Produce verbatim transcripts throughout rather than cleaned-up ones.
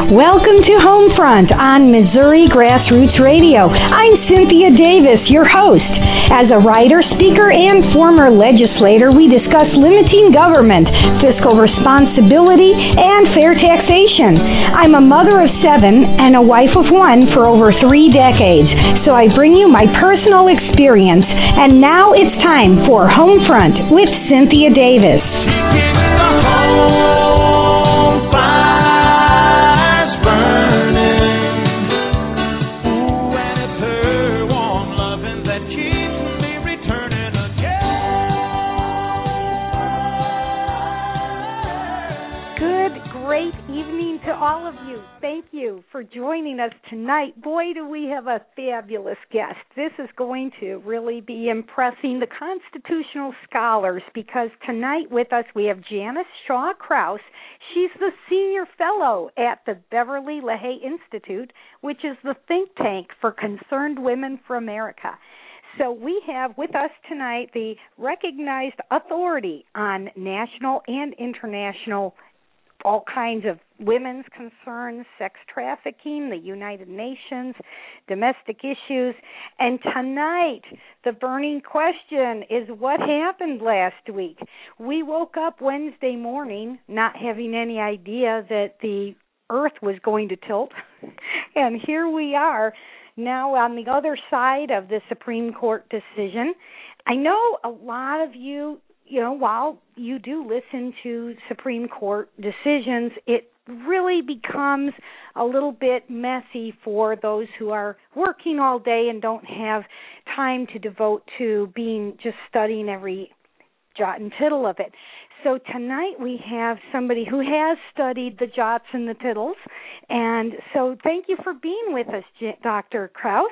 Welcome to Homefront on Missouri Grassroots Radio. I'm Cynthia Davis, your host. As a writer, speaker, and former legislator, we discuss limiting government, fiscal responsibility, and fair taxation. I'm a mother of seven and a wife of one for over three decades, so I bring you my personal experience. And now it's time for Homefront with Cynthia Davis. All of you, thank you for joining us tonight. Boy, do we have a fabulous guest. This is going to really be impressing the constitutional scholars because tonight with us we have Janice Shaw Kraus. She's the senior fellow at the Beverly LaHaye Institute, which is the think tank for Concerned Women for America. So we have with us tonight the recognized authority on national and international all kinds of women's concerns, sex trafficking, the United Nations, domestic issues. And tonight, the burning question is what happened last week? We woke up Wednesday morning not having any idea that the earth was going to tilt. And here we are now on the other side of the Supreme Court decision. I know a lot of you You know, while you do listen to Supreme Court decisions, it really becomes a little bit messy for those who are working all day and don't have time to devote to being just studying every jot and tittle of it. So tonight we have somebody who has studied the jots and the tittles, and so thank you for being with us, Doctor Kraus.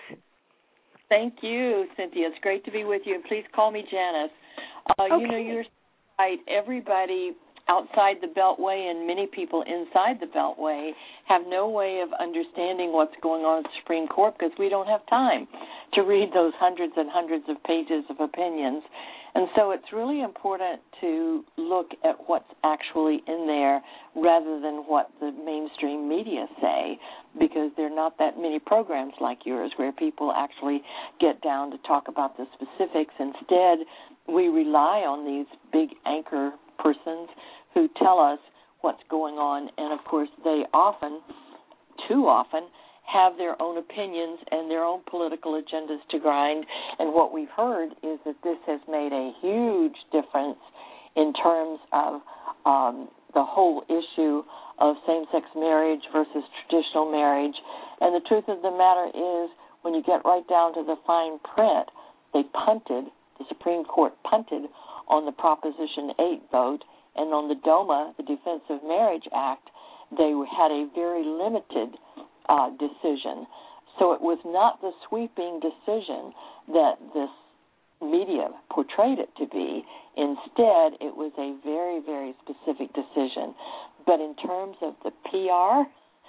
Thank you, Cynthia. It's great to be with you, and please call me Janice. Uh, okay. You know, you're right. Everybody outside the Beltway and many people inside the Beltway have no way of understanding what's going on at the Supreme Court because we don't have time to read those hundreds and hundreds of pages of opinions. And so it's really important to look at what's actually in there rather than what the mainstream media say, because there are not that many programs like yours where people actually get down to talk about the specifics. Instead, we rely on these big anchor persons who tell us what's going on, and of course they often, too often, have their own opinions and their own political agendas to grind. And what we've heard is that this has made a huge difference in terms of um, the whole issue of same-sex marriage versus traditional marriage. And the truth of the matter is, when you get right down to the fine print, they punted, the Supreme Court punted on the Proposition eight vote, and on the DOMA, the Defense of Marriage Act, they had a very limited Uh, decision. So it was not the sweeping decision that this media portrayed it to be. Instead, it was a very, very specific decision. But in terms of the P R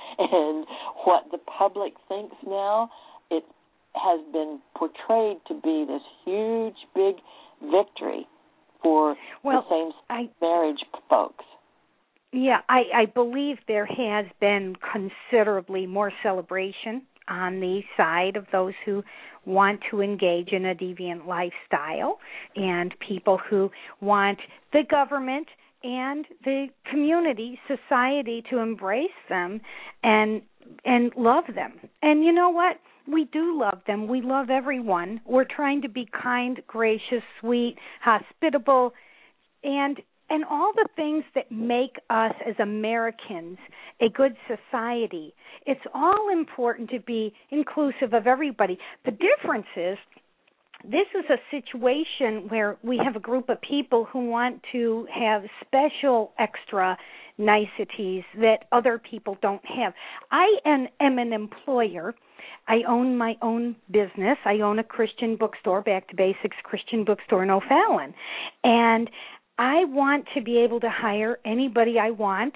and what the public thinks now, it has been portrayed to be this huge, big victory for well, the same-sex I... marriage folks. Yeah, I, I believe there has been considerably more celebration on the side of those who want to engage in a deviant lifestyle and people who want the government and the community, society to embrace them and and love them. And you know what? We do love them. We love everyone. We're trying to be kind, gracious, sweet, hospitable, and And all the things that make us as Americans a good society. It's all important to be inclusive of everybody. The difference is this is a situation where we have a group of people who want to have special extra niceties that other people don't have. I am, am an employer. I own my own business. I own a Christian bookstore, Back to Basics Christian Bookstore in O'Fallon. And I want to be able to hire anybody I want,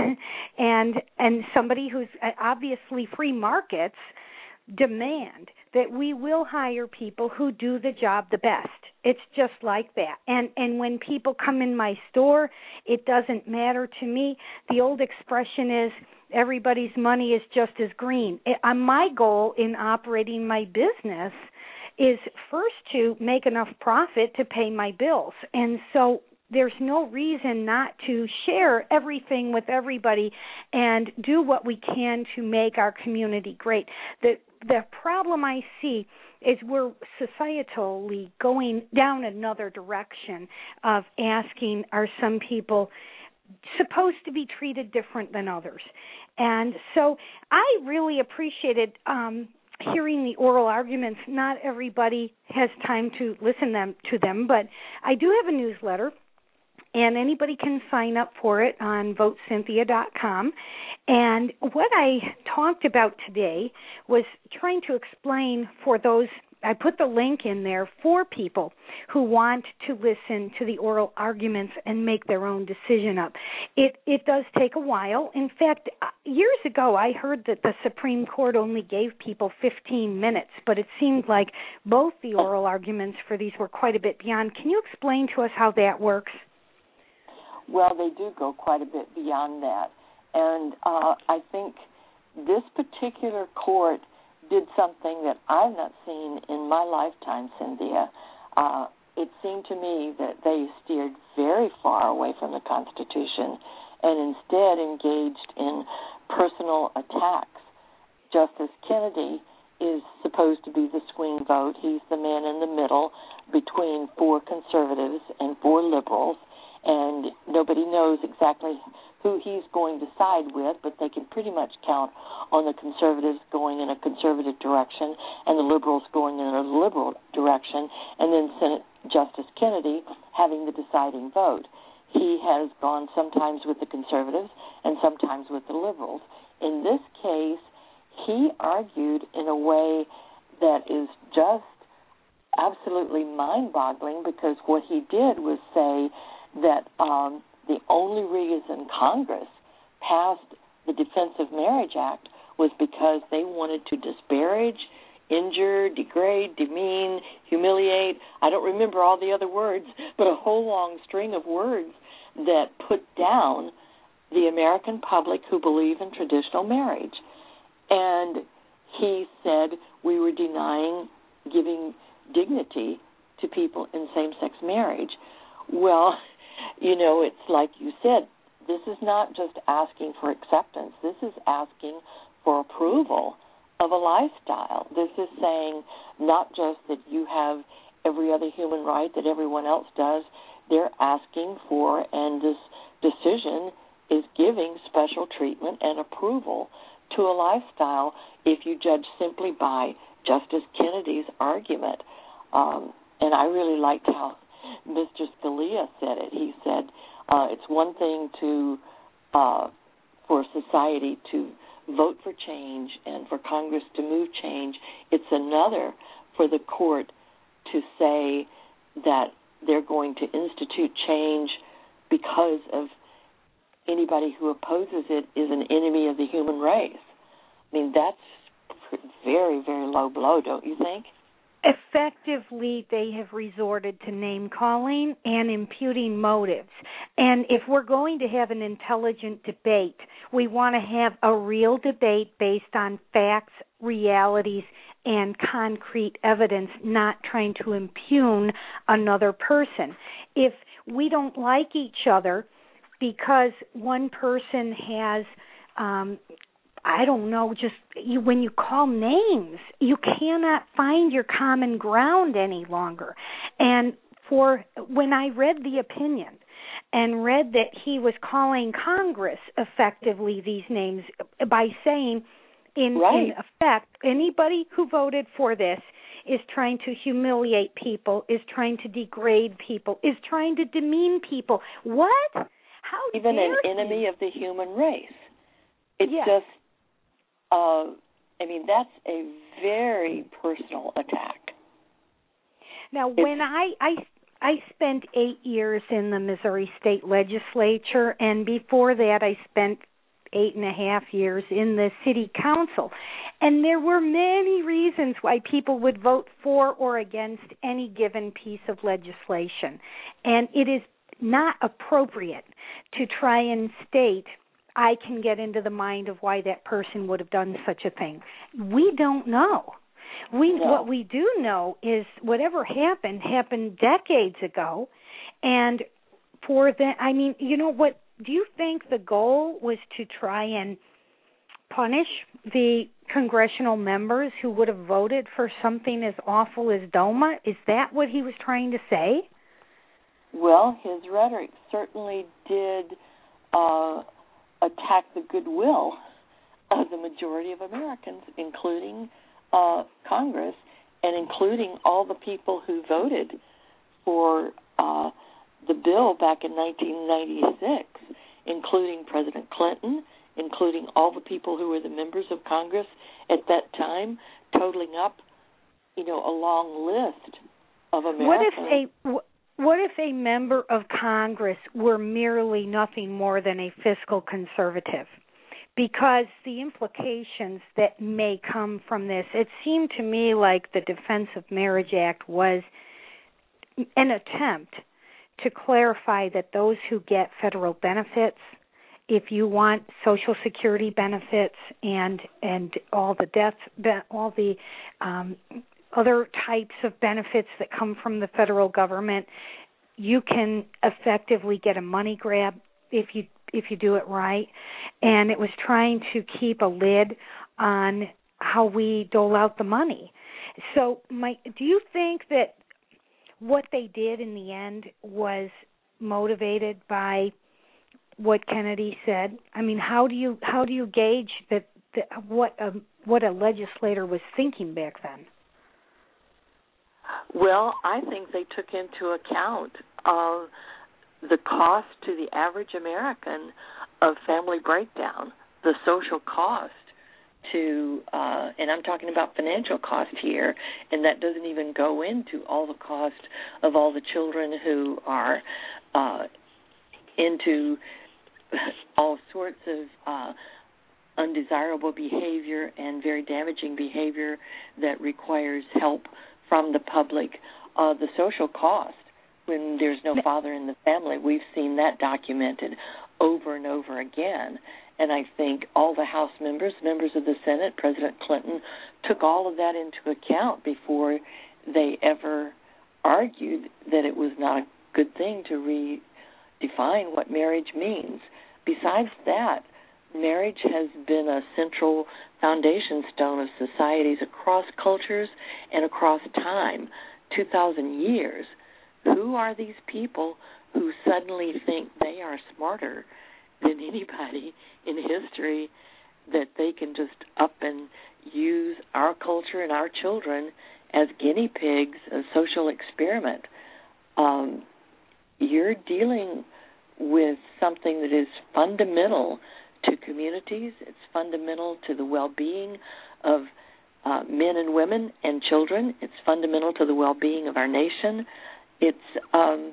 and and somebody who's obviously free markets demand that we will hire people who do the job the best. It's just like that. And and when people come in my store, it doesn't matter to me. The old expression is everybody's money is just as green. It, uh, my goal in operating my business is first to make enough profit to pay my bills. And so there's no reason not to share everything with everybody and do what we can to make our community great. The the problem I see is we're societally going down another direction of asking, are some people supposed to be treated different than others? And so I really appreciated um, hearing the oral arguments. Not everybody has time to listen them to them, but I do have a newsletter, and anybody can sign up for it on vote cynthia dot com. And what I talked about today was trying to explain for those, I put the link in there for people who want to listen to the oral arguments and make their own decision up. It it does take a while. In fact, years ago I heard that the Supreme Court only gave people fifteen minutes, but it seemed like both the oral arguments for these were quite a bit beyond. Can you explain to us how that works? Well, they do go quite a bit beyond that. And uh, I think this particular court did something that I've not seen in my lifetime, Cynthia. Uh, it seemed to me that they steered very far away from the Constitution and instead engaged in personal attacks. Justice Kennedy is supposed to be the swing vote. He's the man in the middle between four conservatives and four liberals, and nobody knows exactly who he's going to side with, but they can pretty much count on the conservatives going in a conservative direction and the liberals going in a liberal direction, and then Senate Justice Kennedy having the deciding vote. He has gone sometimes with the conservatives and sometimes with the liberals. In this case, he argued in a way that is just absolutely mind-boggling, because what he did was say that um, the only reason Congress passed the Defense of Marriage Act was because they wanted to disparage, injure, degrade, demean, humiliate. I don't remember all the other words, but a whole long string of words that put down the American public who believe in traditional marriage. And he said we were denying giving dignity to people in same-sex marriage. Well, you know, it's like you said, this is not just asking for acceptance. This is asking for approval of a lifestyle. This is saying not just that you have every other human right that everyone else does. They're asking for, and this decision is giving special treatment and approval to a lifestyle if you judge simply by Justice Kennedy's argument. Um, and I really liked how Mister Scalia said it. He said uh, it's one thing to uh, for society to vote for change and for Congress to move change. It's another for the court to say that they're going to institute change because of anybody who opposes it is an enemy of the human race. I mean, that's very, very low blow, don't you think? Effectively, they have resorted to name-calling and imputing motives. And if we're going to have an intelligent debate, we want to have a real debate based on facts, realities, and concrete evidence, not trying to impugn another person. If we don't like each other because one person has um, I don't know, just you, when you call names, you cannot find your common ground any longer. And for when I read the opinion and read that he was calling Congress effectively these names by saying, in, right. in effect, anybody who voted for this is trying to humiliate people, is trying to degrade people, is trying to demean people. What? How Even dare an you? enemy of the human race. It's yes. just... Uh, I mean, that's a very personal attack. Now, it's, when I, I I spent eight years in the Missouri State Legislature, and before that I spent eight and a half years in the city council. And there were many reasons why people would vote for or against any given piece of legislation. And it is not appropriate to try and state, I can get into the mind of why that person would have done such a thing. We don't know. We no. What we do know is whatever happened happened decades ago, and for the, I mean, you know what, do you think the goal was to try and punish the congressional members who would have voted for something as awful as DOMA? Is that what he was trying to say? Well, his rhetoric certainly did uh, attack the goodwill of the majority of Americans, including uh, Congress, and including all the people who voted for uh, the bill back in nineteen ninety-six, including President Clinton, including all the people who were the members of Congress at that time, totaling up, you know, a long list of Americans. What if a what if a member of Congress were merely nothing more than a fiscal conservative? Because the implications that may come from this, it seemed to me like the Defense of Marriage Act was an attempt to clarify that those who get federal benefits, if you want Social Security benefits and and all the death, all the um, other types of benefits that come from the federal government, you can effectively get a money grab if you if you do it right. And it was trying to keep a lid on how we dole out the money. So, Mike, do you think that what they did in the end was motivated by what Kennedy said? I mean, how do you how do you gauge that, that what a, what a legislator was thinking back then? Well, I think they took into account uh, the cost to the average American of family breakdown, the social cost to, uh, and I'm talking about financial cost here, and that doesn't even go into all the cost of all the children who are uh, into all sorts of uh, undesirable behavior and very damaging behavior that requires help from the public. Uh, the social cost when there's no father in the family, we've seen that documented over and over again. And I think all the House members, members of the Senate, President Clinton, took all of that into account before they ever argued that it was not a good thing to redefine what marriage means. Besides that, marriage has been a central foundation stone of societies across cultures and across time, two thousand years. Who are these people who suddenly think they are smarter than anybody in history, that they can just up and use our culture and our children as guinea pigs, a social experiment? Um, you're dealing with something that is fundamental to communities. It's fundamental to the well-being of uh, men and women and children. It's fundamental to the well-being of our nation. It's, um,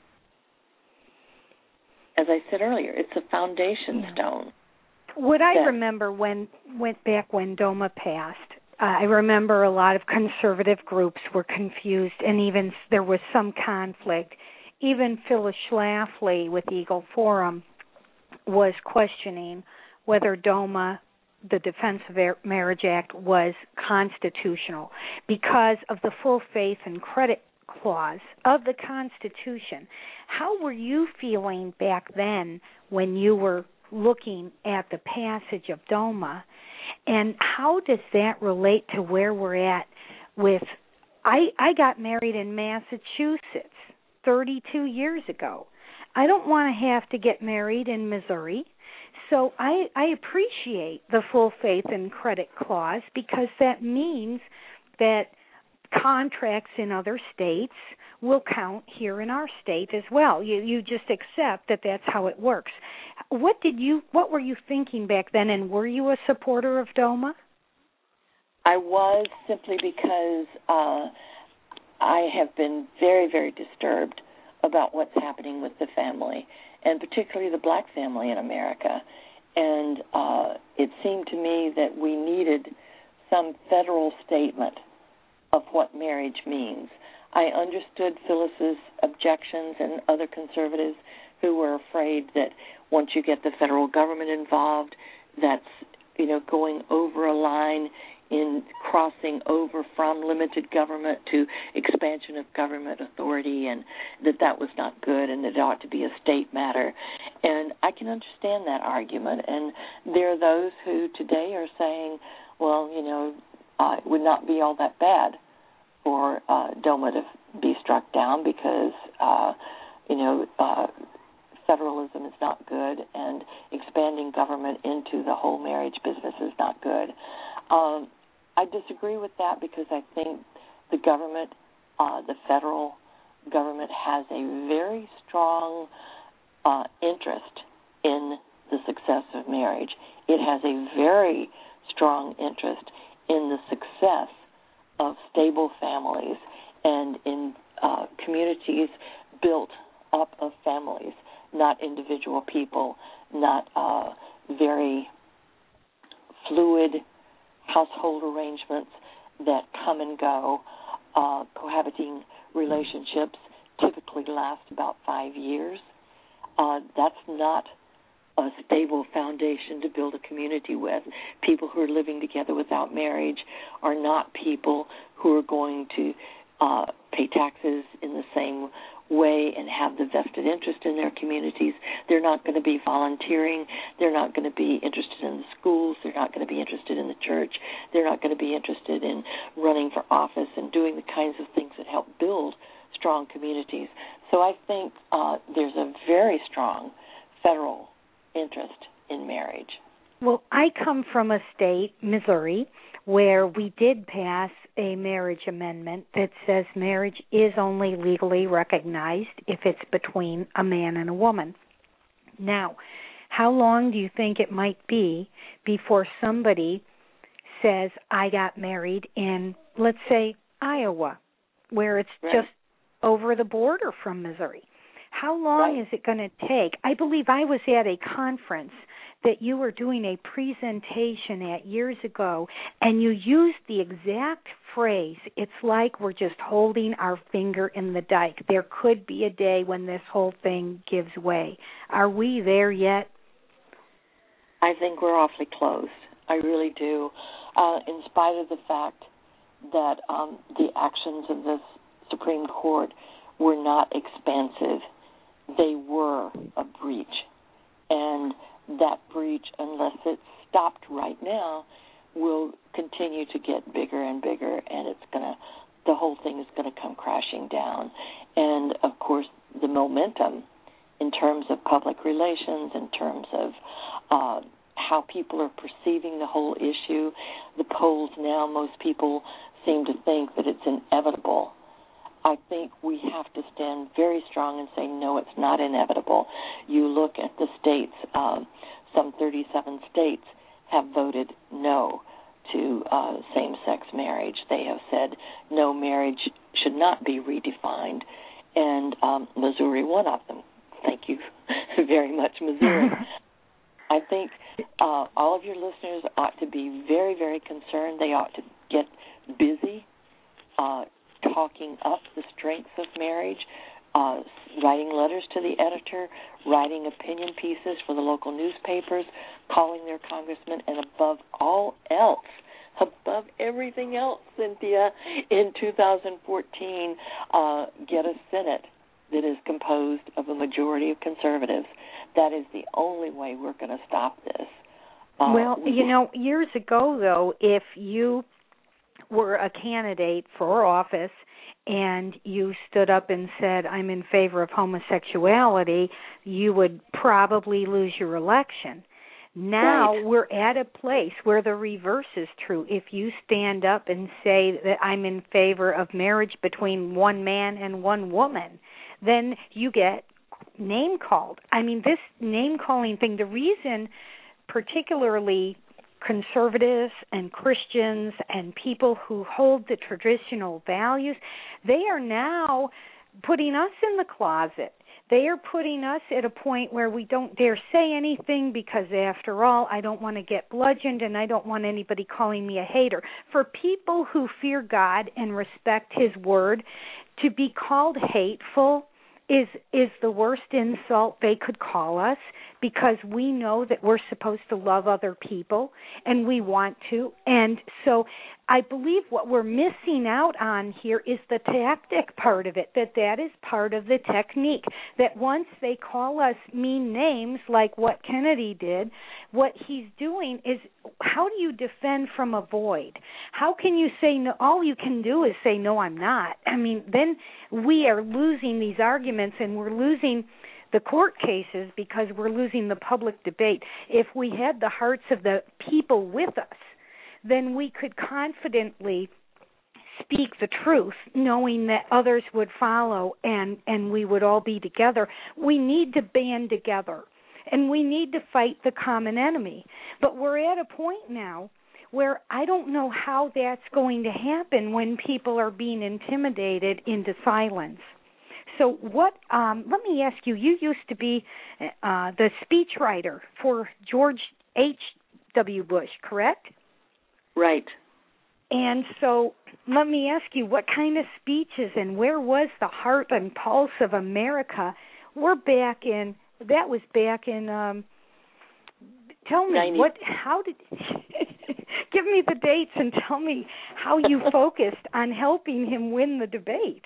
as I said earlier, it's a foundation yeah. stone. What I remember when went back when DOMA passed, uh, I remember a lot of conservative groups were confused, and even there was some conflict. Even Phyllis Schlafly with Eagle Forum was questioning whether DOMA, the Defense of Marriage Act, was constitutional because of the full faith and credit clause of the Constitution. How were you feeling back then when you were looking at the passage of DOMA, and how does that relate to where we're at with, I, I got married in Massachusetts thirty-two years ago. I don't want to have to get married in Missouri, so I, I appreciate the full faith and credit clause because that means that contracts in other states will count here in our state as well. You you just accept that that's how it works. What did you what were you thinking back then, and were you a supporter of DOMA? I was, simply because uh, I have been very, very disturbed about what's happening with the family, and particularly the black family in America. And uh, it seemed to me that we needed some federal statement of what marriage means. I understood Phyllis's objections and other conservatives who were afraid that once you get the federal government involved, that's, you know, going over a line in crossing over from limited government to expansion of government authority, and that that was not good and that it ought to be a state matter. And I can understand that argument. And there are those who today are saying, well, you know, uh, it would not be all that bad for uh, DOMA to be struck down because, uh, you know, uh, federalism is not good and expanding government into the whole marriage business is not good. Um, I disagree with that because I think the government, uh, the federal government, has a very strong uh, interest in the success of marriage. It has a very strong interest in the success of stable families and in uh, communities built up of families, not individual people, not uh, very fluid household arrangements that come and go. Uh, cohabiting relationships typically last about five years. Uh, that's not a stable foundation to build a community with. People who are living together without marriage are not people who are going to uh, pay taxes in the same way and have the vested interest in their communities. They're not going to be volunteering. They're not going to be interested in the schools. They're not going to be interested in the church. They're not going to be interested in running for office and doing the kinds of things that help build strong communities. So I think uh, there's a very strong federal interest in marriage. Well, I come from a state, Missouri, where we did pass a marriage amendment that says marriage is only legally recognized if it's between a man and a woman. Now, how long do you think it might be before somebody says, I got married in, let's say, Iowa, where it's right. just over the border from Missouri? How long right. is it going to take? I believe I was at a conference that you were doing a presentation at years ago, and you used the exact phrase, it's like we're just holding our finger in the dike. There could be a day when this whole thing gives way. Are we there yet? I think we're awfully close. I really do. Uh, in spite of the fact that um, the actions of the Supreme Court were not expansive, they were a breach. And that breach, unless it's stopped right now, will continue to get bigger and bigger, and it's gonna, the whole thing is going to come crashing down. And, of course, the momentum in terms of public relations, in terms of uh, how people are perceiving the whole issue, the polls now, most people seem to think that it's inevitable. I think we have to stand very strong and say, no, it's not inevitable. You look at the states, um, some thirty-seven states have voted no to uh, same-sex marriage. They have said no, marriage should not be redefined, and um, Missouri, one of them. Thank you very much, Missouri. I think uh, all of your listeners ought to be very, very concerned. They ought to get busy uh, talking up the strengths of marriage, uh, writing letters to the editor, writing opinion pieces for the local newspapers, calling their congressman, and above all else, above everything else, Cynthia, in two thousand fourteen, uh, get a Senate that is composed of a majority of conservatives. That is the only way we're going to stop this. Uh, well, you know, years ago, though, if you were a candidate for office and you stood up and said, I'm in favor of homosexuality, you would probably lose your election. Now right. we're at a place where the reverse is true. If you stand up and say that I'm in favor of marriage between one man and one woman, then you get name-called. I mean, this name-calling thing, the reason particularly conservatives and Christians and people who hold the traditional values, they are now putting us in the closet. They are putting us at a point where we don't dare say anything because, after all, I don't want to get bludgeoned and I don't want anybody calling me a hater. For people who fear God and respect His word, to be called hateful is is the worst insult they could call us, because we know that we're supposed to love other people, and we want to. And so I believe what we're missing out on here is the tactic part of it, that that is part of the technique, that once they call us mean names like what Kennedy did, what he's doing is, how do you defend from a void? How can you say no? All you can do is say, no, I'm not. I mean, then we are losing these arguments, and we're losing the court cases because we're losing the public debate. If we had the hearts of the people with us, then we could confidently speak the truth, knowing that others would follow and, and we would all be together. We need to band together, and we need to fight the common enemy. But we're at a point now where I don't know how that's going to happen when people are being intimidated into silence. So what, um, let me ask you, you used to be uh, the speechwriter for George H W Bush, correct? Right. And so let me ask you, what kind of speeches and where was the heart and pulse of America? We're back in, that was back in, um, tell me, ninety what, how did, give me the dates and tell me how you focused on helping him win the debate.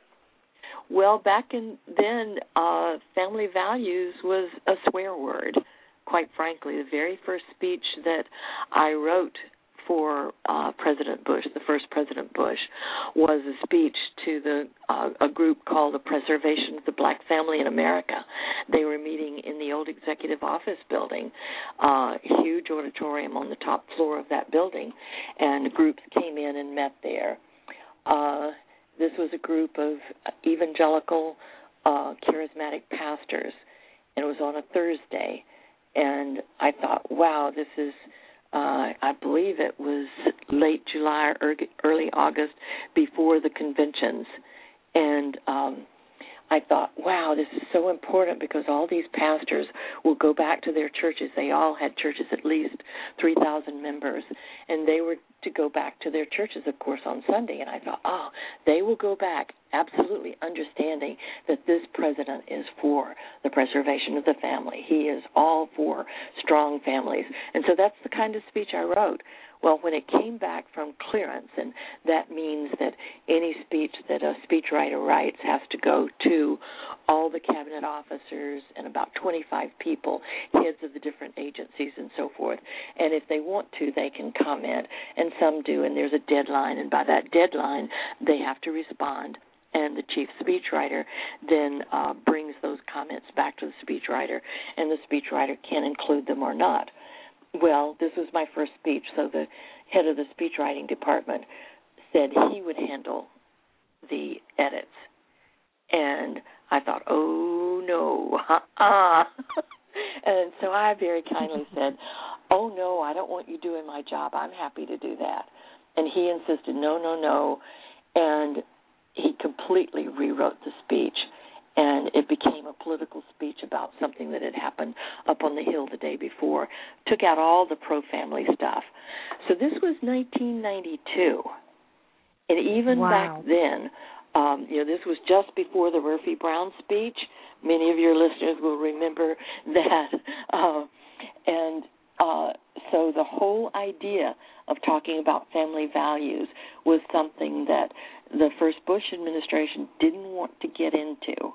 Well, back in then, uh, family values was a swear word, quite frankly. The very first speech that I wrote for uh, President Bush, the first President Bush, was a speech to the uh, a group called the Preservation of the Black Family in America. They were meeting in the old executive office building, uh, huge auditorium on the top floor of that building, and groups came in and met there. Uh, this was a group of evangelical, uh, charismatic pastors, and it was on a Thursday, and I thought, wow, this is Uh, I believe it was late July or early August, before the conventions. And um, I thought, wow, this is so important, because all these pastors will go back to their churches. They all had churches, at least three thousand members, and they were to go back to their churches, of course, on Sunday. And I thought, oh, they will go back absolutely understanding that this president is for the preservation of the family. He is all for strong families. And so that's the kind of speech I wrote. Well, when it came back from clearance, and that means that any speech that a speechwriter writes has to go to all the cabinet officers and about twenty-five people, heads of the different agencies and so forth. And if they want to, they can comment, and some do, and there's a deadline, and by that deadline, they have to respond. And the chief speechwriter then uh, brings those comments back to the speechwriter, and the speechwriter can include them or not. Well, this was my first speech, so the head of the speechwriting department said he would handle the edits. And I thought, oh, no, uh-uh. And so I very kindly said, oh, no, I don't want you doing my job. I'm happy to do that. And he insisted, no, no, no. And he completely rewrote the speech, and it became a political speech about something that had happened up on the Hill the day before, took out all the pro-family stuff. So this was nineteen ninety-two, and even wow. back then, um, you know, this was just before the Murphy Brown speech. Many of your listeners will remember that. Uh, and uh, so the whole idea of talking about family values was something that the first Bush administration didn't want to get into.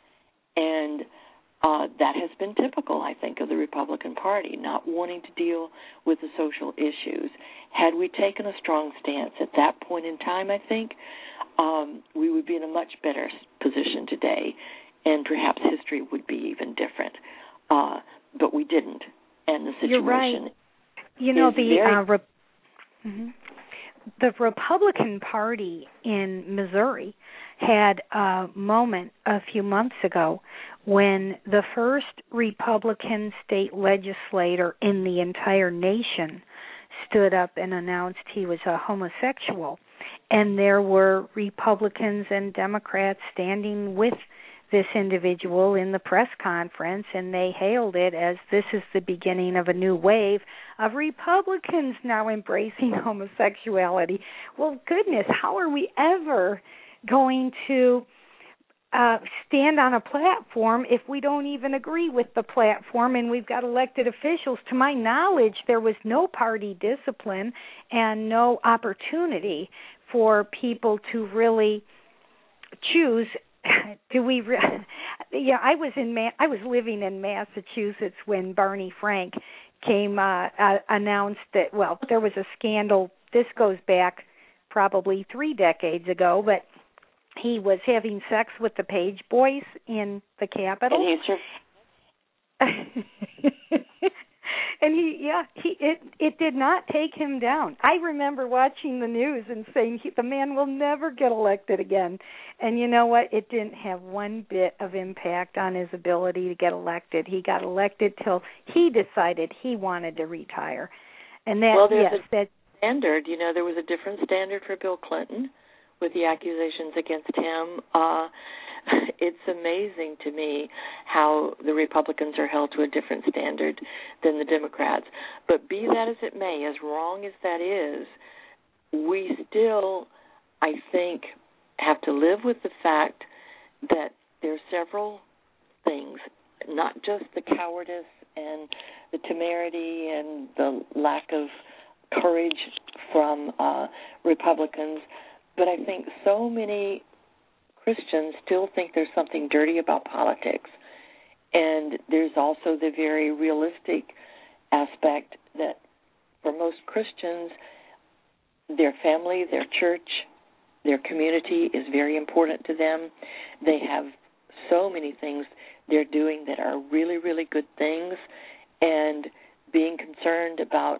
And uh, that has been typical, I think, of the Republican Party, not wanting to deal with the social issues. Had we taken a strong stance at that point in time, I think, um, we would be in a much better position today, and perhaps history would be even different. Uh, but we didn't, and the situation You're right. You know, is the very... uh, Re- mm-hmm. the Republican Party in Missouri had a moment a few months ago when the first Republican state legislator in the entire nation stood up and announced he was a homosexual. And there were Republicans and Democrats standing with this individual in the press conference, and they hailed it as this is the beginning of a new wave of Republicans now embracing homosexuality. Well, goodness, how are we ever going to uh, stand on a platform if we don't even agree with the platform and we've got elected officials? To my knowledge, there was no party discipline and no opportunity for people to really choose. Do we? Re- yeah, I was in. Ma- I was living in Massachusetts when Barney Frank came uh, uh, announced that. Well, there was a scandal. This goes back probably three decades ago, but he was having sex with the Page Boys in the Capitol. And he's sure. And he, yeah, he it it did not take him down. I remember watching the news and saying he, the man will never get elected again. And you know what? It didn't have one bit of impact on his ability to get elected. He got elected till he decided he wanted to retire. And that, well, there's yes, a that standard. You know, there was a different standard for Bill Clinton with the accusations against him. Uh, it's amazing to me how the Republicans are held to a different standard than the Democrats. But be that as it may, as wrong as that is, we still, I think, have to live with the fact that there are several things, not just the cowardice and the temerity and the lack of courage from uh, Republicans, but I think so many Christians still think there's something dirty about politics. And there's also the very realistic aspect that for most Christians, their family, their church, their community is very important to them. They have so many things they're doing that are really, really good things, and being concerned about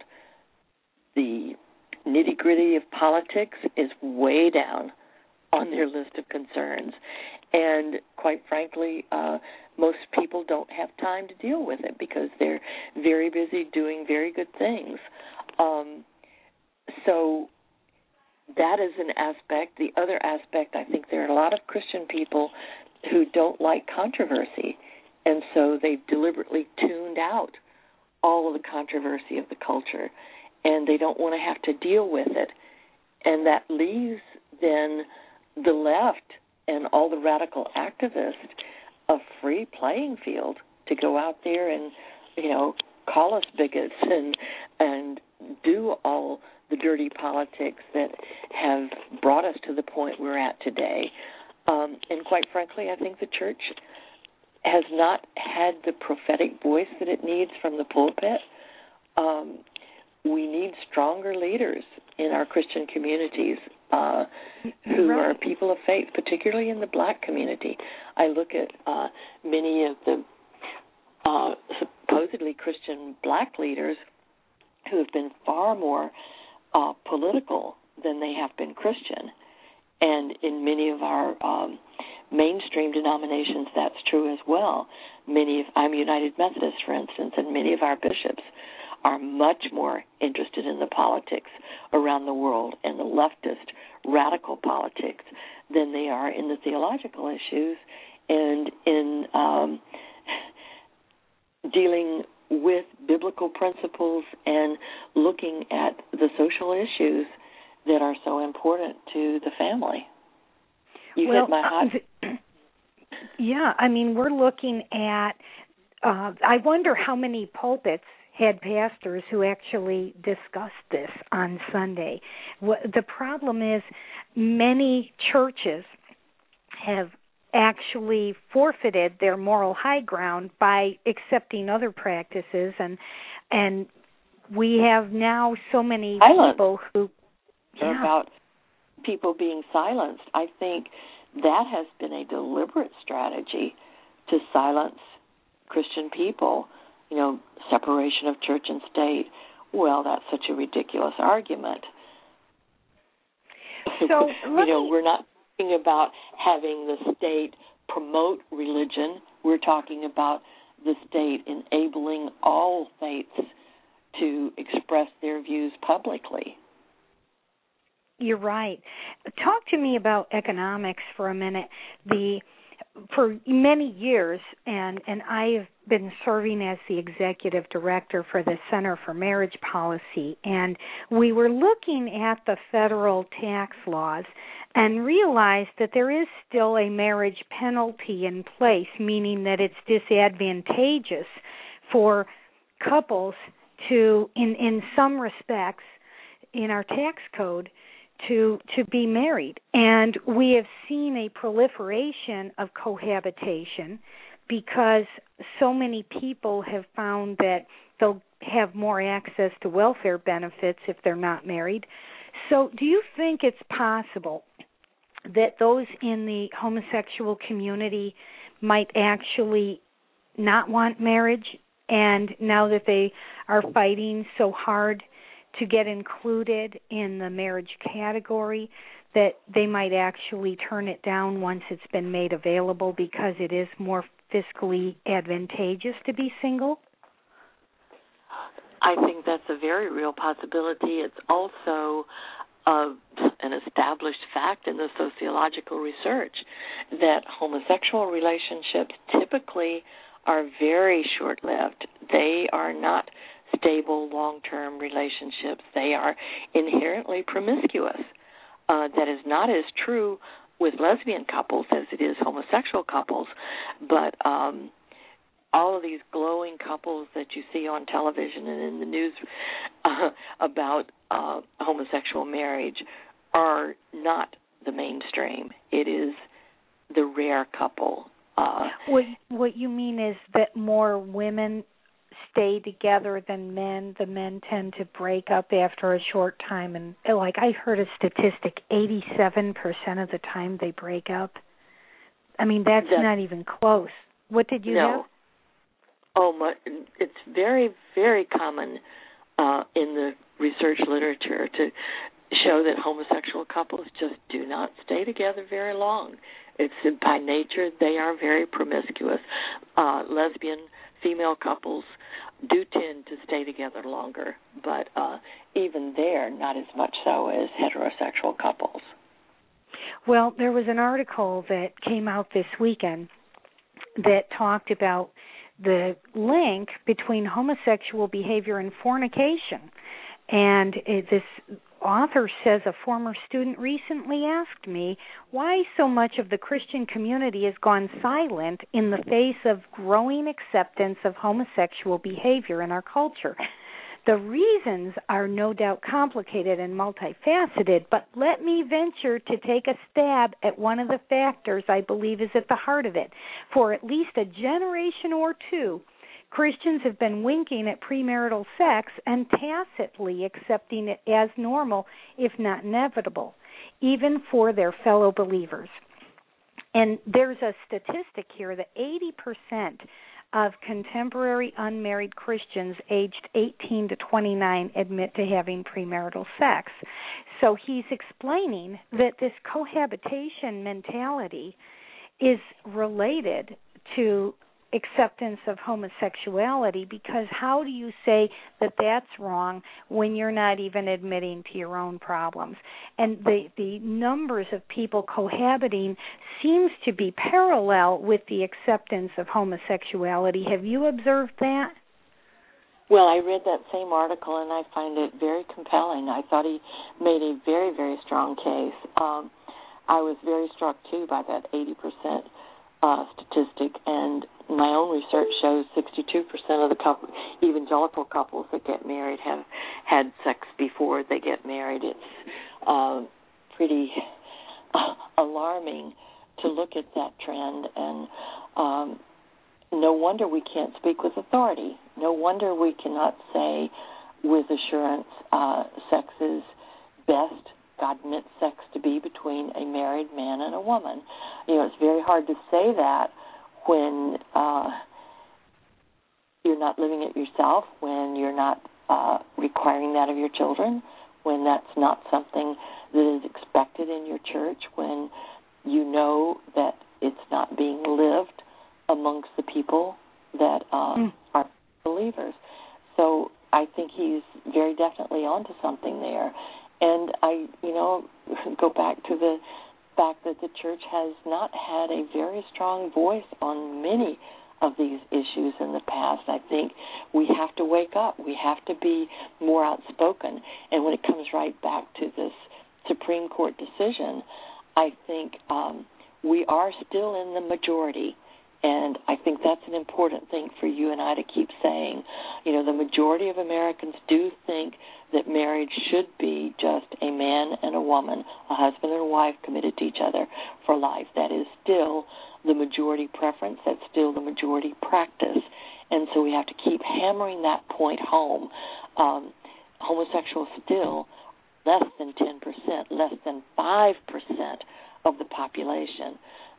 the nitty-gritty of politics is way down on their list of concerns. And quite frankly, uh, most people don't have time to deal with it because they're very busy doing very good things. Um, so that is an aspect. The other aspect, I think there are a lot of Christian people who don't like controversy, and so they've deliberately tuned out all of the controversy of the culture, and they don't want to have to deal with it. And that leaves then the left and all the radical activists a free playing field to go out there and, you know, call us bigots and and do all the dirty politics that have brought us to the point we're at today. Um, and quite frankly, I think the church has not had the prophetic voice that it needs from the pulpit. Um, we need stronger leaders in our Christian communities uh, who right. are people of faith, particularly in the black community. I look at uh, many of the uh, supposedly Christian black leaders who have been far more uh, political than they have been Christian. And in many of our um, mainstream denominations, that's true as well. Many of, I'm United Methodist, for instance, and many of our bishops are much more interested in the politics around the world and the leftist radical politics than they are in the theological issues and in um, dealing with biblical principles and looking at the social issues that are so important to the family. You well, hit my hot... Uh, yeah, I mean, we're looking at, uh, I wonder how many pulpits had pastors who actually discussed this on Sunday. What, the problem is many churches have actually forfeited their moral high ground by accepting other practices, and and we have now so many Silence. people who... Yeah. About people being silenced. I think that has been a deliberate strategy to silence Christian people. You know, separation of church and state. Well, that's such a ridiculous argument. So, you know, we're not talking about having the state promote religion. We're talking about the state enabling all faiths to express their views publicly. You're right. Talk to me about economics for a minute. The for many years, and, and I have been serving as the executive director for the Center for Marriage Policy, and we were looking at the federal tax laws and realized that there is still a marriage penalty in place, meaning that it's disadvantageous for couples to, in, in some respects, in our tax code, to to be married. And we have seen a proliferation of cohabitation because so many people have found that they'll have more access to welfare benefits if they're not married. So do you think it's possible that those in the homosexual community might actually not want marriage, and now that they are fighting so hard to get included in the marriage category, that they might actually turn it down once it's been made available because it is more fiscally advantageous to be single? I think that's a very real possibility. It's also uh, an established fact in the sociological research that homosexual relationships typically are very short-lived. They are not stable, long-term relationships. They are inherently promiscuous. Uh, that is not as true with lesbian couples as it is homosexual couples, but um, all of these glowing couples that you see on television and in the news uh, about uh, homosexual marriage are not the mainstream. It is the rare couple. Uh, what, what you mean is that more women stay together than men. The men tend to break up after a short time, and like I heard a statistic, eighty-seven percent of the time they break up. I mean, that's that, not even close. What did you no. have? Oh, my, it's very, very common uh, in the research literature to show that homosexual couples just do not stay together very long. It's by nature they are very promiscuous. Uh, lesbian female couples do tend to stay together longer, but uh, even there, not as much so as heterosexual couples. Well, there was an article that came out this weekend that talked about the link between homosexual behavior and fornication. And it, this author says a former student recently asked me why so much of the Christian community has gone silent in the face of growing acceptance of homosexual behavior in our culture. The reasons are no doubt complicated and multifaceted, but let me venture to take a stab at one of the factors I believe is at the heart of it. For at least a generation or two, Christians have been winking at premarital sex and tacitly accepting it as normal, if not inevitable, even for their fellow believers. And there's a statistic here that eighty percent of contemporary unmarried Christians aged eighteen to twenty-nine admit to having premarital sex. So he's explaining that this cohabitation mentality is related to acceptance of homosexuality, because how do you say that that's wrong when you're not even admitting to your own problems? And the, the numbers of people cohabiting seems to be parallel with the acceptance of homosexuality. Have you observed that? Well, I read that same article, and I find it very compelling. I thought he made a very, very strong case. Um, I was very struck, too, by that eighty percent uh, statistic, and my own research shows sixty-two percent of the couple, evangelical couples that get married have had sex before they get married. It's uh, pretty uh, alarming to look at that trend, and um, no wonder we can't speak with authority. No wonder we cannot say with assurance uh, sex is best. God meant sex to be between a married man and a woman. You know, it's very hard to say that when uh, you're not living it yourself, when you're not uh, requiring that of your children, when that's not something that is expected in your church, when you know that it's not being lived amongst the people that uh, mm. are believers. So I think he's very definitely onto something there. And I, you know, go back to the fact that the church has not had a very strong voice on many of these issues in the past. I think we have to wake up. We have to be more outspoken. And when it comes right back to this Supreme Court decision, I think um, we are still in the majority. And I think that's an important thing for you and I to keep saying. You know, the majority of Americans do think that marriage should be just a man and a woman, a husband and a wife committed to each other for life. That is still the majority preference. That's still the majority practice. And so we have to keep hammering that point home. Um, homosexuals still less than ten percent, less than five percent of the population.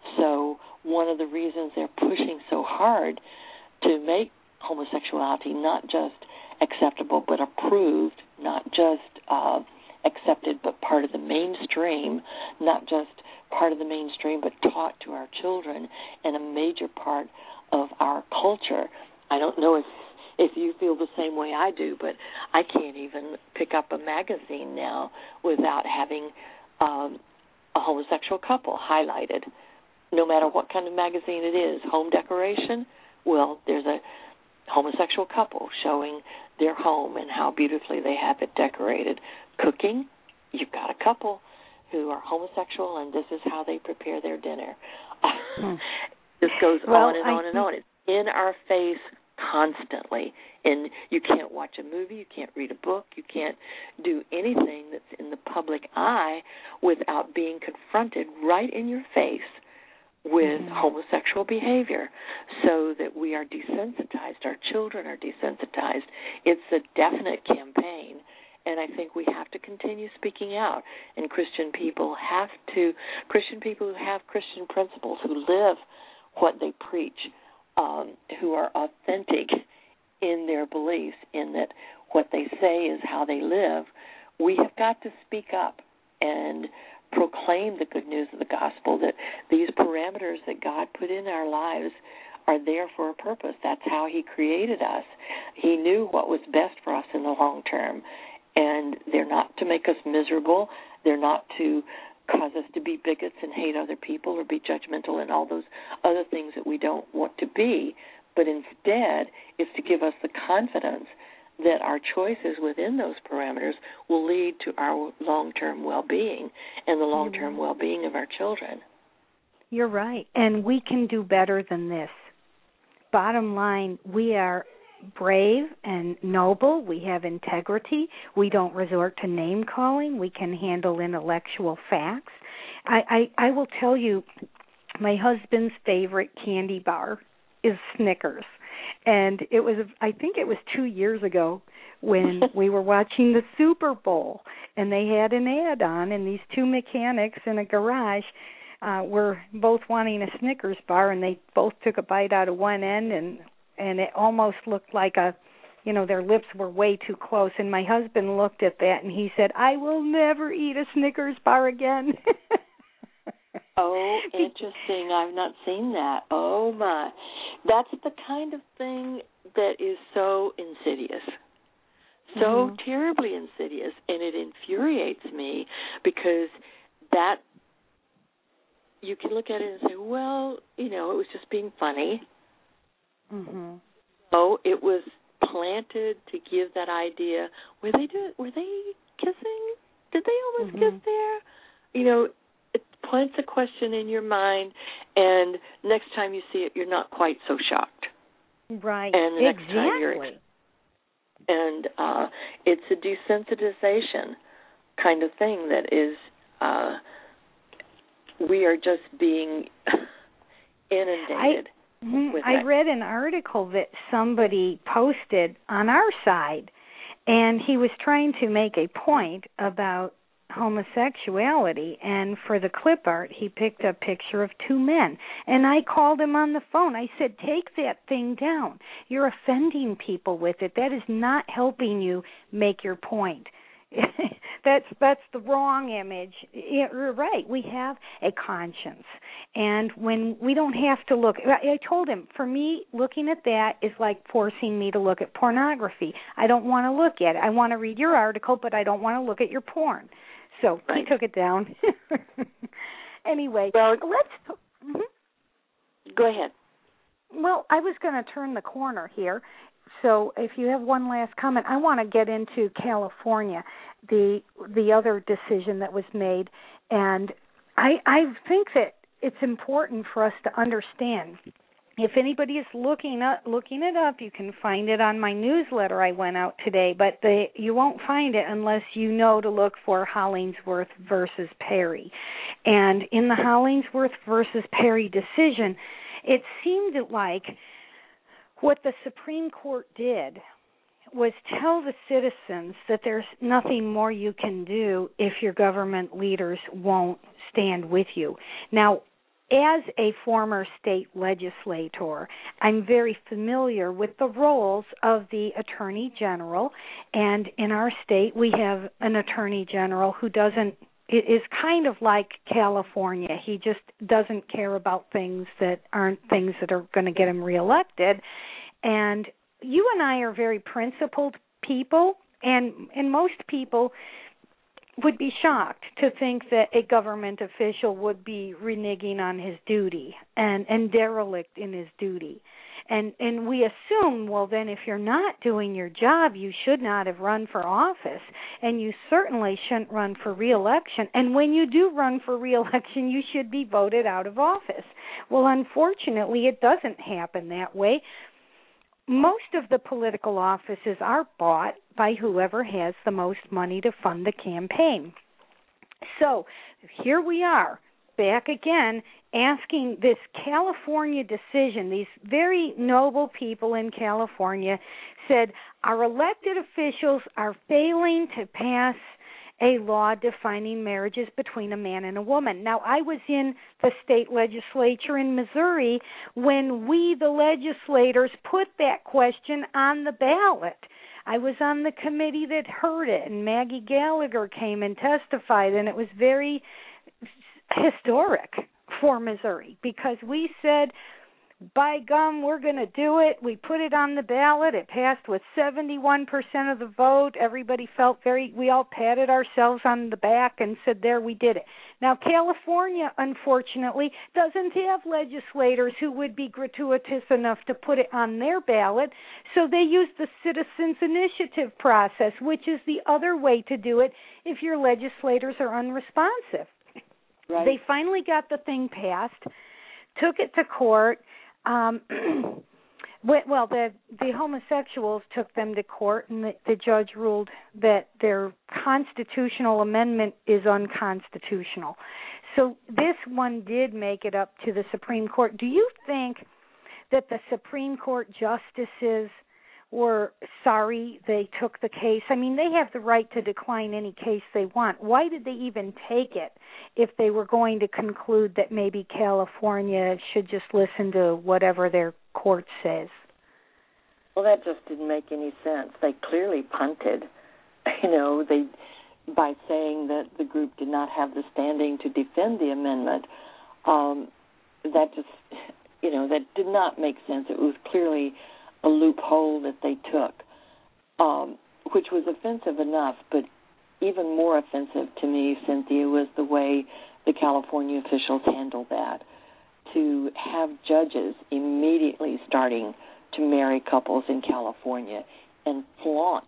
So one of the reasons they're pushing so hard to make homosexuality not just acceptable but approved, not just uh, accepted but part of the mainstream, not just part of the mainstream but taught to our children and a major part of our culture. I don't know if if you feel the same way I do, but I can't even pick up a magazine now without having um, a homosexual couple highlighted. No matter what kind of magazine it is, home decoration, well, there's a homosexual couple showing their home and how beautifully they have it decorated. Cooking, you've got a couple who are homosexual, and this is how they prepare their dinner. Hmm. This goes well, on and on I and on. It's in our face constantly, and you can't watch a movie, you can't read a book, you can't do anything that's in the public eye without being confronted right in your face with mm-hmm. homosexual behavior, so that we are desensitized. Our children are desensitized. It's a definite campaign, and I think we have to continue speaking out. And Christian people have to, Christian people who have Christian principles, who live what they preach, um, who are authentic in their beliefs, in that what they say is how they live, we have got to speak up and proclaim the good news of the gospel, that these parameters that God put in our lives are there for a purpose. That's how he created us. He knew what was best for us in the long term, and they're not to make us miserable. They're not to cause us to be bigots and hate other people or be judgmental and all those other things that we don't want to be, but instead it's to give us the confidence that our choices within those parameters will lead to our long-term well-being and the long-term well-being of our children. You're right, and we can do better than this. Bottom line, we are brave and noble. We have integrity. We don't resort to name-calling. We can handle intellectual facts. I, I, I will tell you, my husband's favorite candy bar is Snickers. And it was, I think it was two years ago when we were watching the Super Bowl, and they had an ad on, and these two mechanics in a garage uh, were both wanting a Snickers bar, and they both took a bite out of one end, and and it almost looked like a, you know, their lips were way too close. And my husband looked at that, and he said, "I will never eat a Snickers bar again." Oh, interesting. I've not seen that. Oh, my. That's the kind of thing that is so insidious, so mm-hmm. terribly insidious, and it infuriates me because that you can look at it and say, well, you know, it was just being funny. Mm-hmm. Oh, it was planted to give that idea. Were they do, Were they kissing? Did they almost mm-hmm. kiss there? You know, it plants a question in your mind, and next time you see it, you're not quite so shocked. Right. And the exactly. next time you're, and uh, it's a desensitization kind of thing that is, uh, we are just being inundated I, with I that. read an article that somebody posted on our side, and he was trying to make a point about homosexuality, and for the clip art he picked a picture of two men, and I called him on the phone. I said, take that thing down. You're offending people with it. That is not helping you make your point. that's that's the wrong image. You're right. We have a conscience, and when we don't have to look, I told him, for me, looking at that is like forcing me to look at pornography. I don't want to look at it. I want to read your article, but I don't want to look at your porn. So right. he took it down. Anyway, well, let's. Mm-hmm. Go ahead. Well, I was going to turn the corner here. So if you have one last comment, I want to get into California, the the other decision that was made. And I, I think that it's important for us to understand. If anybody is looking up, looking it up, you can find it on my newsletter I went out today, but the, you won't find it unless you know to look for Hollingsworth versus Perry. And in the Hollingsworth versus Perry decision, it seemed like what the Supreme Court did was tell the citizens that there's nothing more you can do if your government leaders won't stand with you. Now, as a former state legislator, I'm very familiar with the roles of the Attorney General, and in our state we have an Attorney General who doesn't, it is kind of like California. He just doesn't care about things that aren't things that are going to get him reelected. And you and I are very principled people, and and most people would be shocked to think that a government official would be reneging on his duty and, and derelict in his duty. And and we assume, well, then if you're not doing your job, you should not have run for office, and you certainly shouldn't run for re-election. And when you do run for re-election, you should be voted out of office. Well, unfortunately, it doesn't happen that way. Most of the political offices are bought by whoever has the most money to fund the campaign. So here we are, back again, asking this California decision. These very noble people in California said our elected officials are failing to pass a law defining marriages between a man and a woman. Now, I was in the state legislature in Missouri when we, the legislators, put that question on the ballot. I was on the committee that heard it, and Maggie Gallagher came and testified, and it was very historic for Missouri because we said, by gum, we're going to do it. We put it on the ballot. It passed with seventy-one percent of the vote. Everybody felt very, we all patted ourselves on the back and said, there, we did it. Now, California, unfortunately, doesn't have legislators who would be gratuitous enough to put it on their ballot, so they use the citizens' initiative process, which is the other way to do it if your legislators are unresponsive. Right. They finally got the thing passed, took it to court. Um, well, the the homosexuals took them to court, and the, the judge ruled that their constitutional amendment is unconstitutional. So this one did make it up to the Supreme Court. Do you think that the Supreme Court justices were sorry they took the case? I mean, they have the right to decline any case they want. Why did they even take it if they were going to conclude that maybe California should just listen to whatever their court says? Well, that just didn't make any sense. They clearly punted, you know, they by saying that the group did not have the standing to defend the amendment. Um, that just, you know, that did not make sense. It was clearly a loophole that they took, um, which was offensive enough, but even more offensive to me, Cynthia, was the way the California officials handled that. To have judges immediately starting to marry couples in California and flaunt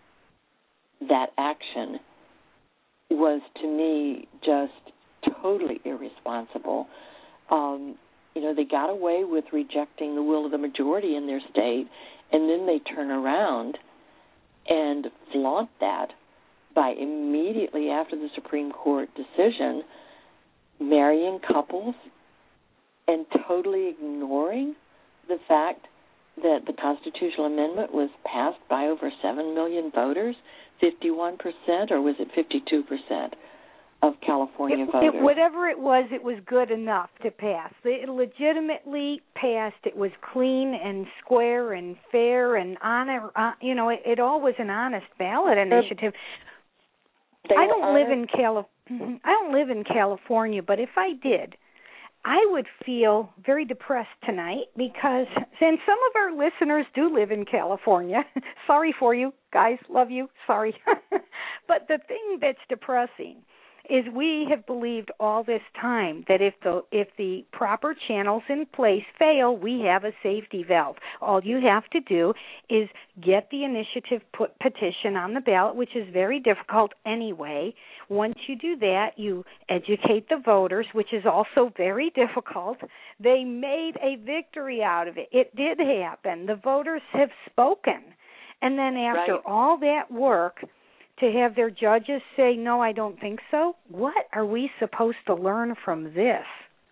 that action was, to me, just totally irresponsible. Um, You know, they got away with rejecting the will of the majority in their state, and then they turn around and flaunt that by immediately after the Supreme Court decision marrying couples and totally ignoring the fact that the constitutional amendment was passed by over seven million voters, fifty-one percent, or was it fifty-two percent? Of California it, voters. It, whatever it was, it was good enough to pass. It legitimately passed. It was clean and square and fair and honor. Uh, you know, it, it all was an honest ballot initiative. They I don't live honest. in Cali- I don't live in California, but if I did, I would feel very depressed tonight because, and some of our listeners do live in California. Sorry for you, guys. Love you. Sorry. But the thing that's depressing is we have believed all this time that if the if the proper channels in place fail, we have a safety valve. All you have to do is get the initiative put petition on the ballot, which is very difficult anyway. Once you do that, you educate the voters, which is also very difficult. They made a victory out of it. It did happen. The voters have spoken. And then after right. all that work, to have their judges say, no, I don't think so, what are we supposed to learn from this?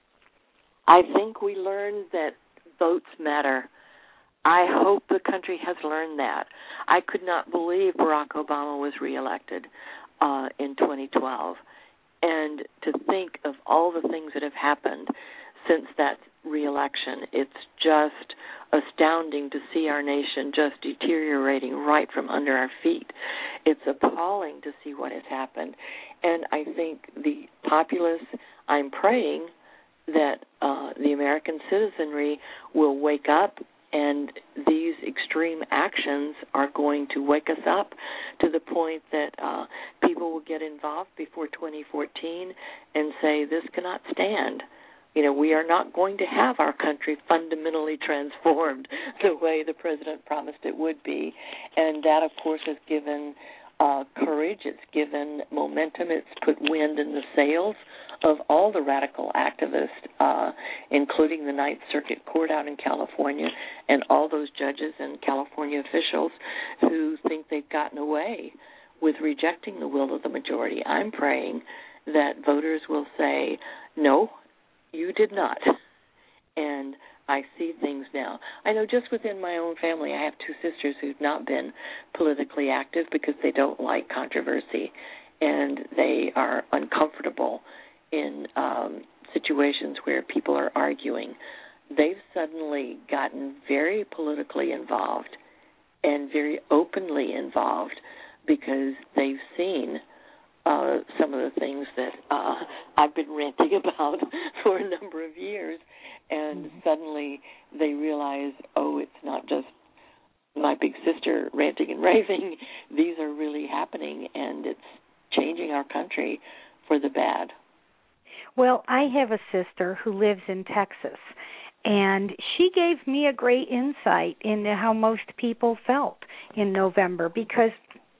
I think we learned that votes matter. I hope the country has learned that. I could not believe Barack Obama was reelected uh, in twenty twelve. And to think of all the things that have happened since that reelection, it's just astounding to see our nation just deteriorating right from under our feet. It's appalling to see what has happened. And I think the populace, I'm praying that uh, the American citizenry will wake up, and these extreme actions are going to wake us up to the point that uh, people will get involved before twenty fourteen and say, this cannot stand. You know, we are not going to have our country fundamentally transformed the way the president promised it would be. And that, of course, has given uh, courage. It's given momentum. It's put wind in the sails of all the radical activists, uh, including the Ninth Circuit Court out in California and all those judges and California officials who think they've gotten away with rejecting the will of the majority. I'm praying that voters will say, no, you did not. And I see things now. I know just within my own family, I have two sisters who've not been politically active because they don't like controversy, and they are uncomfortable in um, situations where people are arguing. They've suddenly gotten very politically involved and very openly involved because they've seen Uh, some of the things that uh, I've been ranting about for a number of years, and mm-hmm. suddenly they realize, oh, it's not just my big sister ranting and raving. These are really happening, and it's changing our country for the bad. Well, I have a sister who lives in Texas, and she gave me a great insight into how most people felt in November, because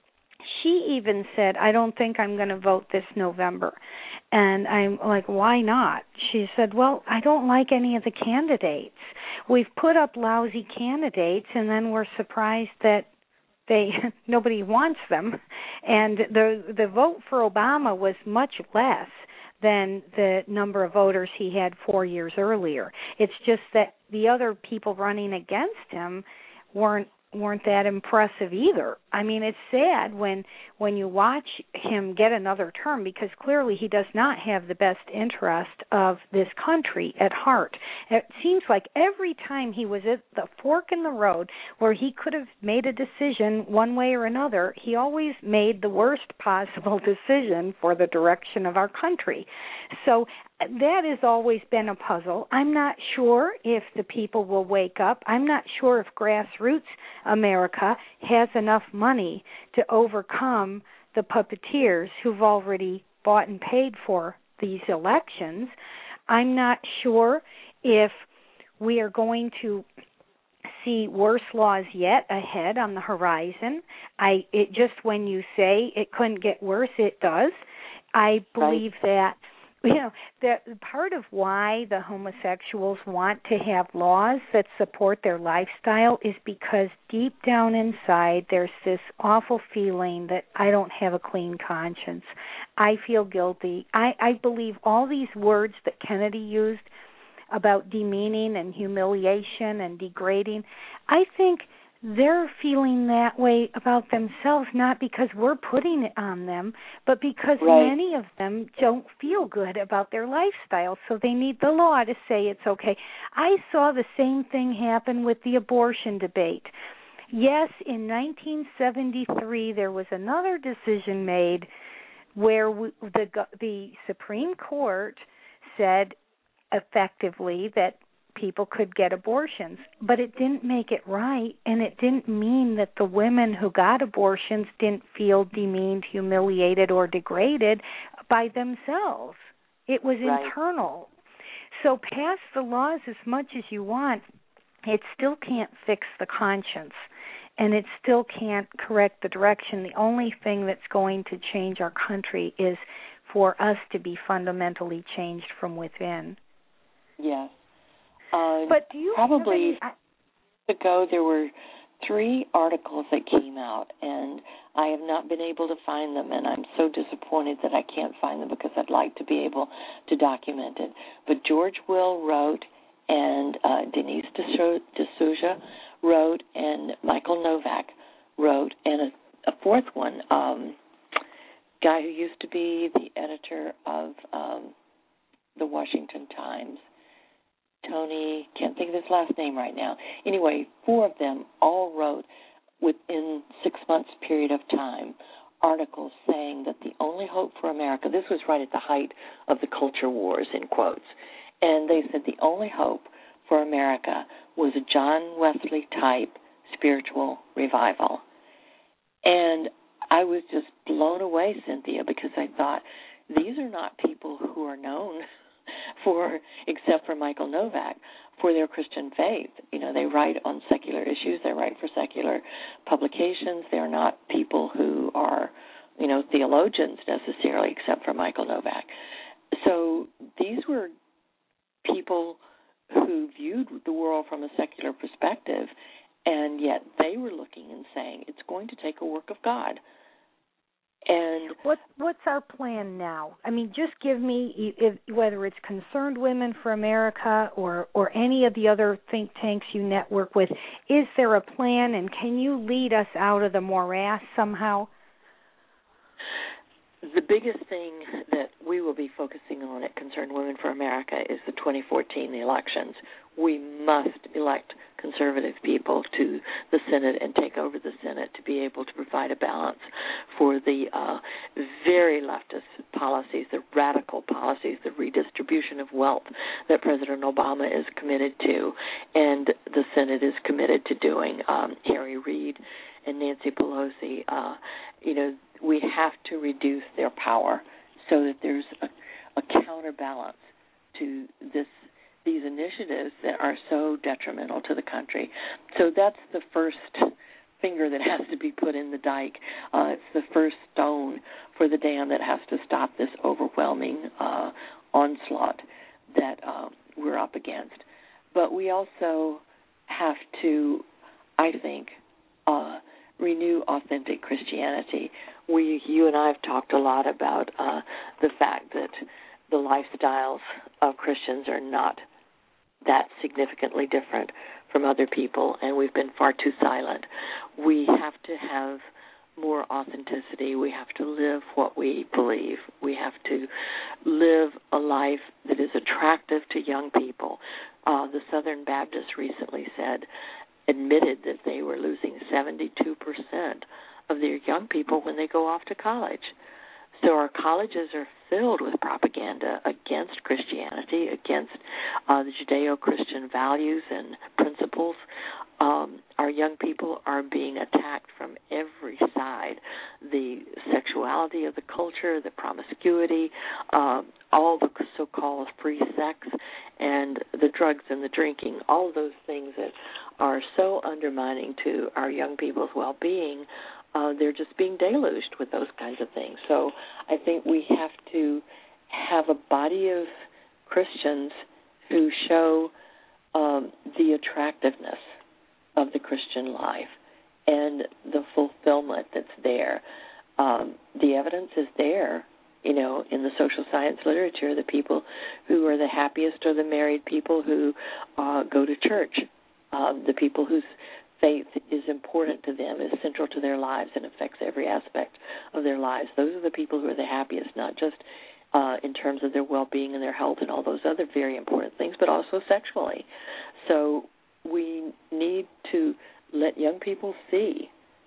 she even said, I don't think I'm going to vote this November. And I'm like, why not? She said, well, I don't like any of the candidates. We've put up lousy candidates, and then we're surprised that they nobody wants them. And the the vote for Obama was much less than the number of voters he had four years earlier. It's just that the other people running against him weren't weren't that impressive either. I mean, it's sad when when you watch him get another term, because clearly he does not have the best interest of this country at heart. It seems like every time he was at the fork in the road where he could have made a decision one way or another, he always made the worst possible decision for the direction of our country. So that has always been a puzzle. I'm not sure if the people will wake up. I'm not sure if grassroots America has enough money to overcome the puppeteers who've already bought and paid for these elections. I'm not sure if we are going to see worse laws yet ahead on the horizon. I it just when you say it couldn't get worse, it does. I believe right. that You know, the part of why the homosexuals want to have laws that support their lifestyle is because deep down inside there's this awful feeling that I don't have a clean conscience. I feel guilty. I, I believe all these words that Kennedy used about demeaning and humiliation and degrading, I think they're feeling that way about themselves, not because we're putting it on them, but because right. many of them don't feel good about their lifestyle, so they need the law to say it's okay. I saw the same thing happen with the abortion debate. Yes, in nineteen seventy-three, there was another decision made where we, the, the Supreme Court said effectively that people could get abortions, but it didn't make it right, and it didn't mean that the women who got abortions didn't feel demeaned, humiliated, or degraded. by themselves. It was right. internal. So pass the laws as much as you want. It still can't fix the conscience, and it still can't correct the direction. The only thing that's going to change our country is for us to be fundamentally changed from within. Yes. Uh, but do you probably have any, ago there were three articles that came out, and I have not been able to find them, and I'm so disappointed that I can't find them because I'd like to be able to document it. But George Will wrote, and uh, Denise D'Souza wrote, and Michael Novak wrote, and a, a fourth one, um, guy who used to be the editor of um, the Washington Times, Tony, can't think of his last name right now. Anyway, four of them all wrote within six months period of time articles saying that the only hope for America, this was right at the height of the culture wars, in quotes, and they said the only hope for America was a John Wesley type spiritual revival. And I was just blown away, Cynthia, because I thought, these are not people who are known for, except for Michael Novak, for their Christian faith. You know, they write on secular issues. They write for secular publications. They're not people who are, you know, theologians necessarily, except for Michael Novak. So these were people who viewed the world from a secular perspective, and yet they were looking and saying, it's going to take a work of God. And what what's our plan now? I mean, just give me, if, whether it's Concerned Women for America or, or any of the other think tanks you network with, is there a plan, and can you lead us out of the morass somehow? The biggest thing that we will be focusing on at Concerned Women for America is the twenty fourteen elections. We must elect conservative people to the Senate and take over the Senate to be able to provide a balance for the uh, very leftist policies, the radical policies, the redistribution of wealth that President Obama is committed to and the Senate is committed to doing. Um, Harry Reid and Nancy Pelosi, uh, you know, we have to reduce their power so that there's a, a counterbalance to this these initiatives that are so detrimental to the country. So that's the first finger that has to be put in the dike. Uh, it's the first stone for the dam that has to stop this overwhelming uh, onslaught that uh, we're up against. But we also have to, I think, uh, renew authentic Christianity. We, you and I have talked a lot about uh, the fact that the lifestyles of Christians are not that significantly different from other people, and we've been far too silent. We have to have more authenticity. We have to live what we believe. We have to live a life that is attractive to young people. Uh, the Southern Baptists recently said, admitted that they were losing seventy-two percent of their young people when they go off to college. So our colleges are filled with propaganda against Christianity, against uh, the Judeo-Christian values and principles. Um, our young people are being attacked from every side. The sexuality of the culture, the promiscuity, uh, all the so-called free sex, and the drugs and the drinking, all those things that are so undermining to our young people's well-being. Uh, they're just being deluged with those kinds of things. So I think we have to have a body of Christians who show um, the attractiveness of the Christian life and the fulfillment that's there. Um, the evidence is there, you know, in the social science literature. The people who are the happiest are the married people who uh, go to church, um, the people whose faith is important to them, is central to their lives, and affects every aspect of their lives. Those are the people who are the happiest, not just uh, in terms of their well-being and their health and all those other very important things, but also sexually. So we need to let young people see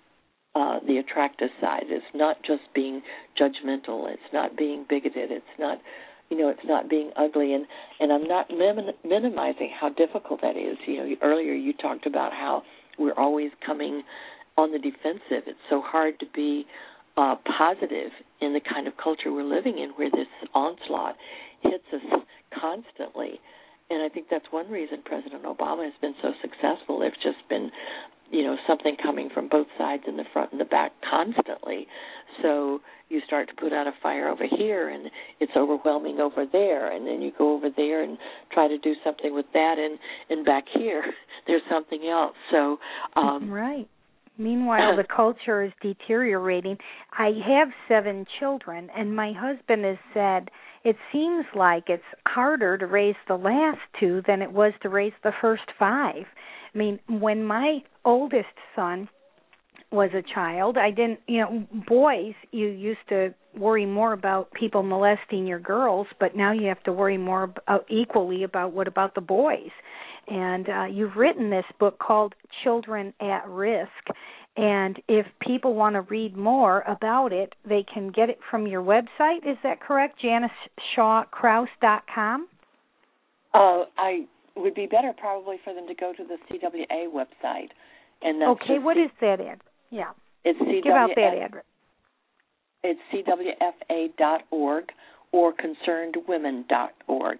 uh, the attractive side. It's not just being judgmental. It's not being bigoted. It's not, you know, it's not being ugly. And, and I'm not lim- minimizing how difficult that is. You know, earlier you talked about how we're always coming on the defensive. It's so hard to be uh, positive in the kind of culture we're living in, where this onslaught hits us constantly. And I think that's one reason President Obama has been so successful. There's just been, you know, something coming from both sides, in the front and the back, constantly. So you start to put out a fire over here, and it's overwhelming over there, and then you go over there and try to do something with that, and, and back here there's something else. So um, right. Meanwhile, the culture is deteriorating. I have seven children, and my husband has said it seems like it's harder to raise the last two than it was to raise the first five. I mean, when my oldest son was a child, I didn't, you know, boys, you used to worry more about people molesting your girls, but now you have to worry more about, equally about what about the boys. And uh, you've written this book called Children at Risk, and if people want to read more about it, they can get it from your website. Is that correct, Janice Shaw Krause dot com? Uh, I would be better probably for them to go to the C W A website. And that's okay, what C- is that address? Yeah. It's C W F, Give out that address. It's C W F A dot org or concerned women dot org.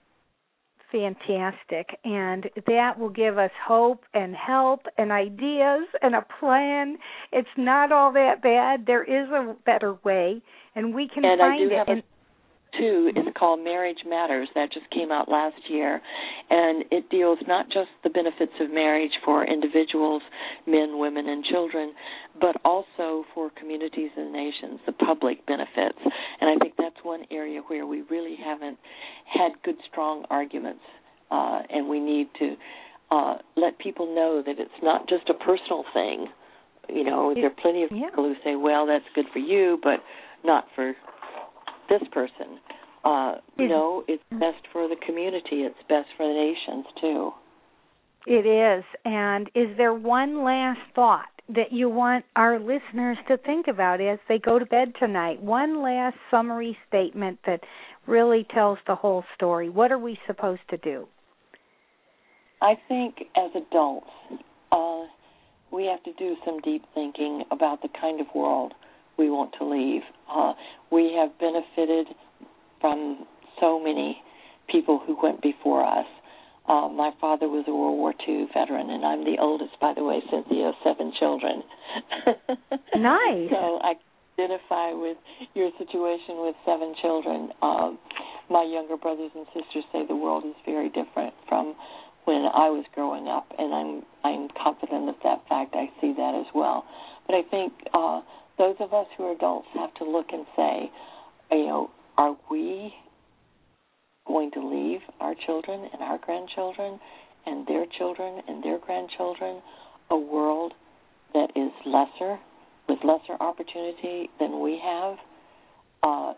Fantastic. And that will give us hope and help and ideas and a plan. It's not all that bad. There is a better way, and we can and find I do it. Have and a two is called Marriage Matters. That just came out last year, and it deals not just the benefits of marriage for individuals, men, women, and children, but also for communities and nations, the public benefits. And I think that's one area where we really haven't had good, strong arguments, uh, and we need to uh, let people know that it's not just a personal thing. You know, there are plenty of yeah. people who say, well, that's good for you, but not for this person. Uh, you know, it's best for the community. It's best for the nations, too. It is. And is there one last thought that you want our listeners to think about as they go to bed tonight? One last summary statement that really tells the whole story. What are we supposed to do? I think as adults, uh, we have to do some deep thinking about the kind of world we want to leave. Uh, we have benefited from so many people who went before us. Uh, my father was a World War Two veteran, and I'm the oldest, by the way, Cynthia, of seven children. Nice. So I identify with your situation with seven children. Um, my younger brothers and sisters say the world is very different from when I was growing up, and I'm I'm confident of that fact. I see that as well. But I think uh, those of us who are adults have to look and say, you know, are we going to leave our children and our grandchildren and their children and their grandchildren a world that is lesser, with lesser opportunity than we have? Uh,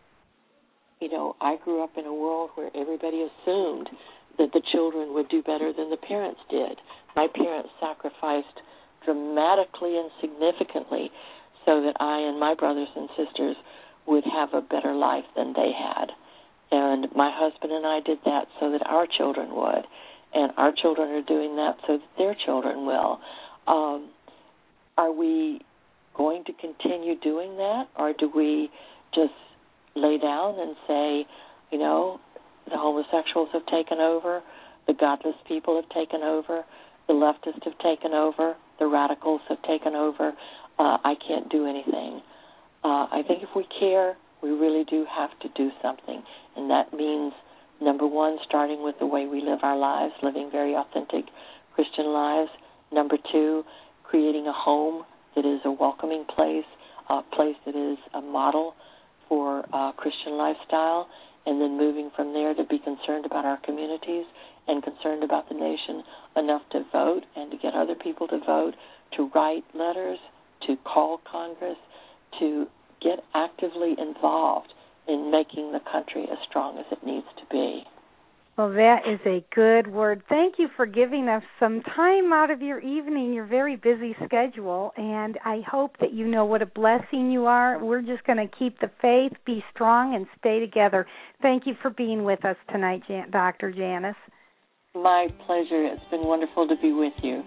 you know, I grew up in a world where everybody assumed that the children would do better than the parents did. My parents sacrificed dramatically and significantly so that I and my brothers and sisters would have a better life than they had. And my husband and I did that so that our children would. And our children are doing that so that their children will. Um, are we going to continue doing that, or do we just lay down and say, you know, the homosexuals have taken over, the godless people have taken over, the leftists have taken over, the radicals have taken over, uh, I can't do anything. Uh, I think if we care, we really do have to do something, and that means, number one, starting with the way we live our lives, living very authentic Christian lives. Number two, creating a home that is a welcoming place, a place that is a model for uh, Christian lifestyle, and then moving from there to be concerned about our communities and concerned about the nation enough to vote and to get other people to vote, to write letters, to call Congress, to get actively involved in making the country as strong as it needs to be. Well, that is a good word. Thank you for giving us some time out of your evening, your very busy schedule, and I hope that you know what a blessing you are. We're just going to keep the faith, be strong, and stay together. Thank you for being with us tonight, Jan- Doctor Janice. My pleasure. It's been wonderful to be with you.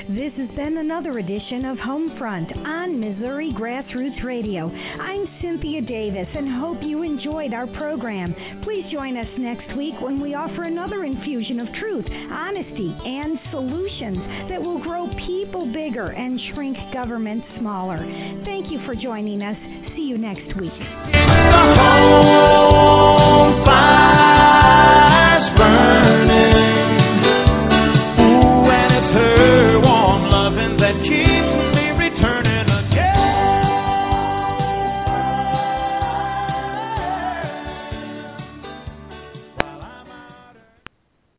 This has been another edition of Homefront on Missouri Grassroots Radio. I'm Cynthia Davis and hope you enjoyed our program. Please join us next week when we offer another infusion of truth, honesty, and solutions that will grow people bigger and shrink government smaller. Thank you for joining us. See you next week.